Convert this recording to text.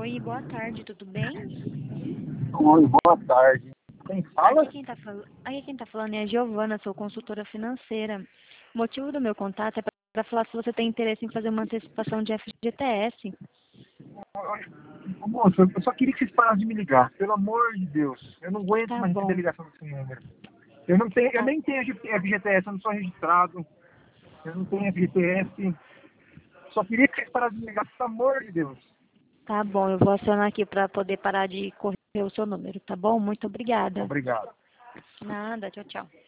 Oi, boa tarde, tudo bem? Oi, boa tarde. Quem fala? Aqui quem tá falando é a Giovana, sou consultora financeira. O motivo do meu contato é para falar se você tem interesse em fazer uma antecipação de FGTS. Moço, eu só queria que vocês parassem de me ligar. Pelo amor de Deus. Eu não aguento Tá mais receber bom, ligação desse número. Eu não tenho, eu tá, nem tenho FGTS, eu não sou registrado. Eu não tenho FGTS. Só queria que vocês parassem de me ligar, pelo amor de Deus. tá bom, eu vou acionar aqui para poder parar de correr o seu número, tá bom? Muito obrigada. Obrigado. Nada, tchau, tchau.